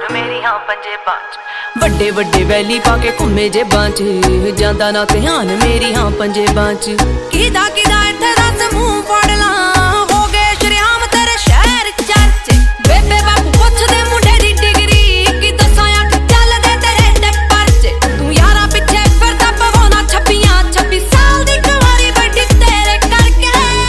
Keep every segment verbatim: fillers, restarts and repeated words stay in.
ਮੇਰੀਆਂ ਪੰਜੇਬਾਂ ਚ ਵੱਡੇ ਵੱਡੇ ਵੈਲੀ ਪਾ ਕੇ ਘੁੰਮੇ ਜੇਬਾਂ ਚ ਜਾਂਦਾ ਨਾ ਧਿਆਨ ਮੇਰੀਆਂ ਪੰਜੇਬਾਂ ਚ ਕਿਦਾ ਕਿਦਾ ਇੱਥੇ ਦੱਸ ਮੂੰਹ ਫੜ ਲਾਂ ਹੋ ਗਏ ਸ਼ਰਿਆਮ ਤੇਰੇ ਸ਼ਹਿਰ ਚਰਚੇ ਬੇਬੇ ਬਾਪੂ ਪੁੱਛਦੇ ਮੁੰਡੇ ਦੀ ਡਿਗਰੀ ਕੀ ਦੱਸਾਂ ਅੱਖ ਚੱਲਦੇ ਤੇਰੇ ਤੇ ਪਰਚੇ ਤੂੰ ਯਾਰਾਂ ਪਿੱਛੇ ਫਿਰਦਾ ਪਵਾਉਣਾ ਛੱਬੀਆਂ ਛੱਬੀ ਸਾਲ ਦੀ ਕੁਆਰੀ ਵੱਡੀ ਤੇਰੇ ਕਰਕੇ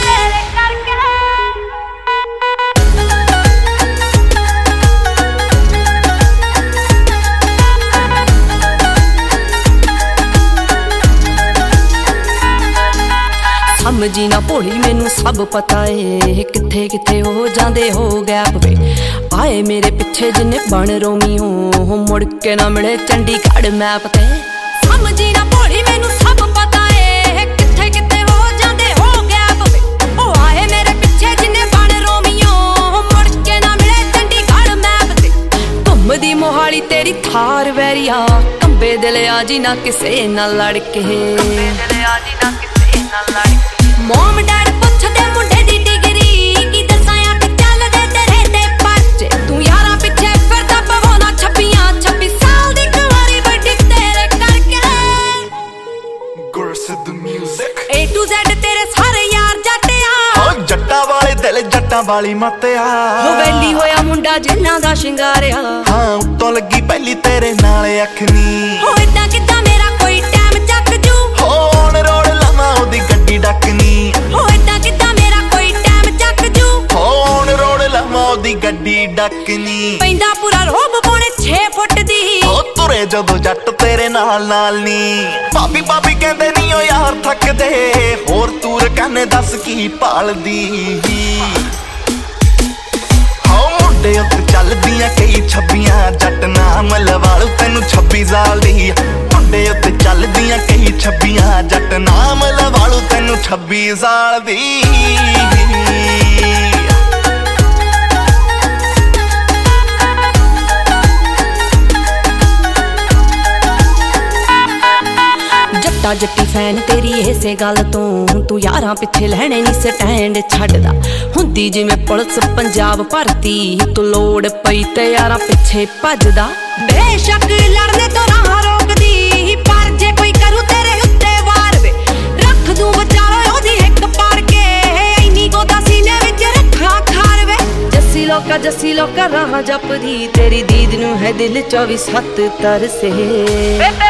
ਸਮਝੀ ਨਾ ਭੋਲੀ ਮੈਨੂੰ ਸਭ ਪਤਾ ਏ ਕਿੱਥੇ ਕਿੱਥੇ ਹੋ ਜਾਂਦੇ ਹੋ ਗੈਪ ਵੇ ਆਏ ਮੇਰੇ ਪਿੱਛੇ ਜਿੰਨੇ ਬਣ ਰੋਮੀਓ ਮੁੜ ਕੇ ਨਾ ਮਿਲੇ ਚੰਡੀਗੜ੍ਹ ਮੈਪ ਤੇ ਸਮਝੀ ਨਾ ਭੋਲੀ ਮੈਨੂੰ ਸਭ ਪਤਾ ਏ ਕਿੱਥੇ ਕਿੱਥੇ ਹੋ ਜਾਂਦੇ ਹੋ ਗੈਪ ਵੇ ਉਹ ਆਏ ਮੇਰੇ ਪਿੱਛੇ ਜਿੰਨੇ ਬਣ ਰੋਮੀਓ ਮੁੜ ਕੇ ਨਾ ਮਿਲੇ ਚੰਡੀਗੜ੍ਹ ਮੈਪ ਤੇ ਘੁੰਮਦੀ ਮੋਹਾਲੀ ਤੇਰੀ ਥਾਰ ਵੈਰੀਆ ਕੰਬੇ ਦਿਲ ਆ ਜੀ ਨਾ ਕਿਸੇ ਨਾਲ ਲੜ ਕੇ ਕੰਬੇ ਦਿਲ ਆ ਜੀ ਨਾ ਕਿਸੇ ਨਾਲ ਲੜ ਕੇ ਮੋਮ ਡੈਡ ਪੁੱਛਦੇ ਮੁੰਡੇ ਦੀ ਡਿਗਰੀ ਕੀ ਦੱਸਾਂ ਅੱਖ ਚੱਲਦੇ ਤੇਰੇ ਤੇ ਪਰਚੇ ਤੂੰ ਯਾਰਾਂ ਪਿੱਛੇ ਫਿਰਦਾ ਪਵਾਉਣਾ ਛੱਬੀਆਂ ਛੱਬੀ ਸਾਲ ਦੀ ਕੁਆਰੀ ਵੱਡੀ ਤੇਰੇ ਕਰਕੇ Gursidh music A to Z ਤੇਰੇ ਸਾਰੇ ਯਾਰ ਜੱਟਿਆ ਹੋ ਜੱਟਾਂ ਵਾਲੇ ਦਿਲ ਜੱਟਾਂ ਵਾਲੀ ਮੱਤਿਆ ਹੋ ਵੈਲੀ ਹੋਇਆ ਮੁੰਡਾ ਜਿੰਨਾਂ ਦਾ ਸ਼ਿੰਗਾਰਿਆ ਹਾਂ ਉੱਤੋਂ ਲੱਗੀ ਪਹਿਲੀ ਤੇਰੇ ਨਾਲ ਅੱਖ ਨੀ ਹੋ ਇਦਾਂ ਕਿੱਦਾਂ ਮੇਰਾ ਕੋਈ ਟਾਈਮ ਚੱਕ ਜੂ ਹੋ ਔਨ ਰੋਡ ਲਾਵਾਂ ਉਹਦੀ ਗੱਡੀ ਡੱਕਨੀ ਹੋ ਇਦਾਂ ਕਿੱਦਾਂ ਮੇਰਾ ਕੋਈ ਟਾਈਮ ਚੱਕ ਜੂ ਹੋ ਔਨ ਰੋਡ ਲਾਵਾਂ ਉਹਦੀ ਗੱਡੀ ਡੱਕਨੀ ਪੈਂਦਾ ਪੂਰਾ ਰੋਬ ਪੌਣੇ ਛੇ ਫੁੱਟ ਦੀ ਹੋ ਤੁਰੇ ਜਦੋਂ ਜੱਟ ਤੇਰੇ ਨਾਲ ਨਾਲ ਨੀ ਭਾਬੀ ਭਾਬੀ ਕਹਿੰਦੇ ਨੀ ਓ ਯਾਰ ਥੱਕਦੇ ਹੋਰ ਤੂਰ ਕਹਿੰਨੇ ਦੱਸ ਕੀ ਭਾਲਦੀ ਹੋ ਮੁੰਡੇ ਉੱਤੇ ਚੱਲਦੀਆਂ ਕਈ ਛੱਬੀਆਂ ਜੱਟ ਨਾਮ ਲਵਾਲੂ ਤੈਨੂੰ ਛੱਬੀ ਸਾਲ ਦੀ ਮੁੰਡੇ ਉੱਤੇ ਚੱਲਦੀਆਂ ਕਈ ਛੱਬੀਆਂ ਜੱਟ ਨਾਮ ਲਵਾਲੂ ਤੈਨੂੰ ਛੱਬੀ ਸਾਲ ਦੀ ਜੱਟਾ ਜੱਟੀ ਫੈਨ ਤੇਰੀ ਇਸੇ ਗੱਲ ਤੋਂ ਤੂੰ ਯਾਰਾਂ ਪਿੱਛੇ ਲੈਣੇ ਨਹੀਂ ਸਟੈਂਡ ਛੱਡਦਾ ਹੁੰਦੀ ਜਿਵੇਂ ਪੁਲਿਸ ਪੰਜਾਬ ਭਰਤੀ ਤੂੰ ਲੋੜ ਪਈ ਤੇ ਯਾਰਾਂ ਪਿੱਛੇ ਭੱਜਦਾ ਬੇਸ਼ੱਕ ਲੜਨੇ ਤੋਂ ਰਾਹ ਰੋਕਦੀ ਪਰ ਜੇ ਕੋਈ ਕਰੂ ਤੇਰੇ ਉੱਤੇ ਵਾਰ ਵੇ ਰੱਖ ਦੂੰ ਵਿਚਾਲੇ ਉਹਦੀ ਹਿੱਕ ਪਾੜ ਕੇ ਇੰਨੀ ਗੋਦਾ ਸੀਨੇ ਵਿੱਚ ਰੱਖਾਂ ਖਾਰ ਵੇ ਜੱਸੀ ਲੋਕਾ ਜੱਸੀ ਲੋਕਾ ਰਾਹ ਜਪਦੀ ਤੇਰੀ ਦੀਦ ਨੂੰ ਹੈ ਦਿਲ ਚੌਵੀ ਸੱਤ ਤਰਸੇ